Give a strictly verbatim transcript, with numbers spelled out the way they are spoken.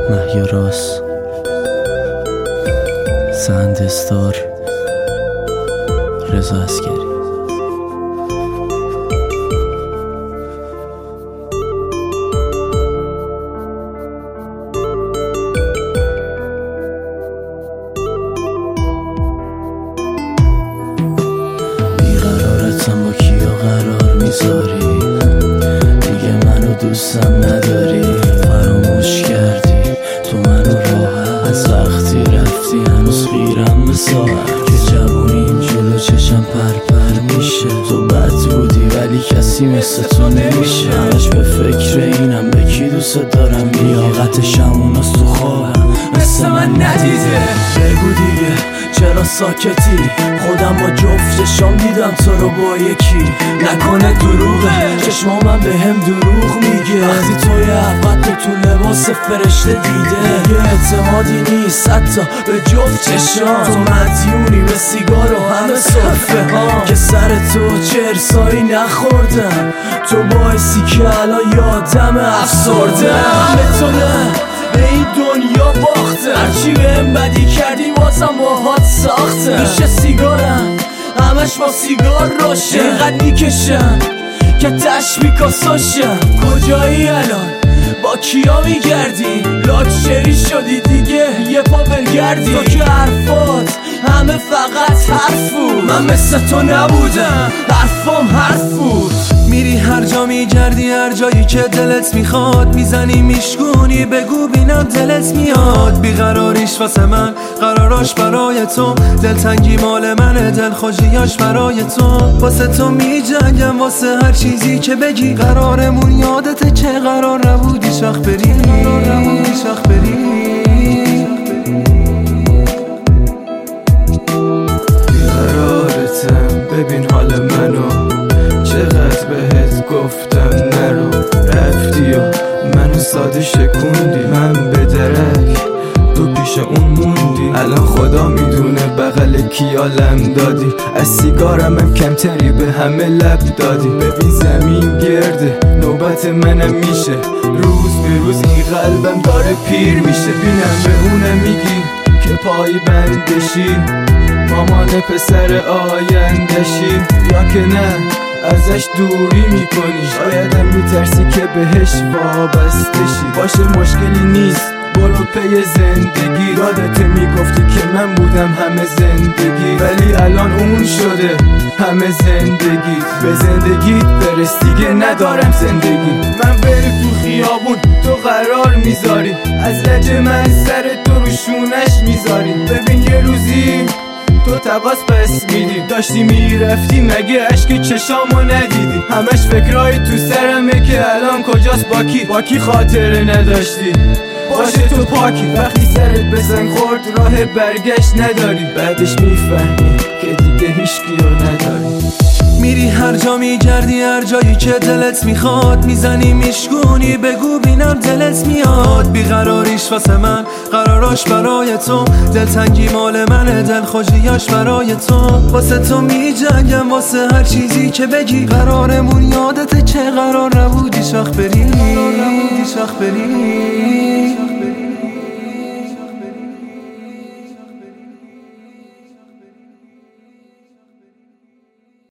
مهیاراس سند استار رضا عسگری. بیقرارتم با کیا قرار میذاری، دیگه منو دوستم نداری، فراموش کردی تو منو راحت، از وقتی رفتی هنوز خیرم به ساعت که جوونیم جلو چشم پرپر میشه. تو بد بودی ولی کسی مثل تو نمیشه، همش به فکر اینم به کی دوست دارم، لیاقتش هموناست تو خوابم مثل من ندیده. بگو دیگه چرا ساکتی، خودم با جفت چشام دیدم تو رو با یکی، نکنه دروغه چشمامم به هم دروغ میگه، وقتی توی عفت تو تو لباس فرشته دیده، یه اعتمادی نیست حتی به جفت چشام، تو مدیونی به سیگار و همه صرفه ها که سر تو چرسایی نخوردم، تو باعثی که الان یادم افسردم، به تو نه به این دنیا باختم، هرچی بهم بدی کردی بازم باهات ساختم، میشه سیگارم همش با سیگار روشن، اینقدر میکشم که تش میکاساشم. کجایی الان با کیا میگردی، لاکچری شدی دیگه یه پا بگردی، تو که حرفات همه فقط حرف بود، من مثل تو نبودم حرفام حرف بود. میری هر جا میگردی هر جایی که دلت میخواد، میزنی میشکونی بگو بینم دلت میاد، بیقراریش واسه من قراراش برای تو، دلتنگی مال منه دلخوشیاش برای تو، واسه تو میجنگم واسه هر چیزی که بگی، قرارمون یادته که قرار نبودی شاخ بری، قرار نبودی شاخ بری. بیقرارتم ببین حال منو، چقدر بهت گفتم نرو، رفتی و منو ساده شکوندی، من به درک تو پیش اون موندی، الان خدا میدونه بغل کیالم دادی، از سیگارم هم کمتری به همه لب دادی، ببین زمین گرده نوبت منم میشه، روز به روز این قلبم داره پیر میشه، بینم به اونم میگی که پای بندشی، مامان پسر آیندشی، یا که نه ازش دوری میکنی، شایدم میترسی که بهش وابستشی، باشه مشکلی نیست برو پی زندگی، یادت میگفتی که من بودم همه زندگی، ولی الان اون شده همه زندگی، به زندگیت برس دیگه ندارم زندگی، من بری تو خیابون تو قرار میذاری، از لج من سر تو رو شونش میذاری، ببین یه روزی تو تقاس پس میدی، داشتی میرفتی مگه عشق چشامو ندیدی، همش فکرای تو سرمه که الان کجاست باکی، باکی خاطره نداشتی باشه تو پاکی، وقتی سرت به سنگ خورد راه برگشت نداری، بعدش میفهمی که دیگه هیچکیو نداری. میری هر جا میگردی هر جایی که دلت میخواد، میزنی میشکونی بگو بینم دلت میاد، بیقراریش واسه من قراراش برای تو، دلتنگی مال منه دلخوشیاش برای تو، واسه تو میجنگم واسه هر چیزی که بگی، قرارمون یادته که قرار نبودی شاخ بری، قرار نبودی شاخ بری.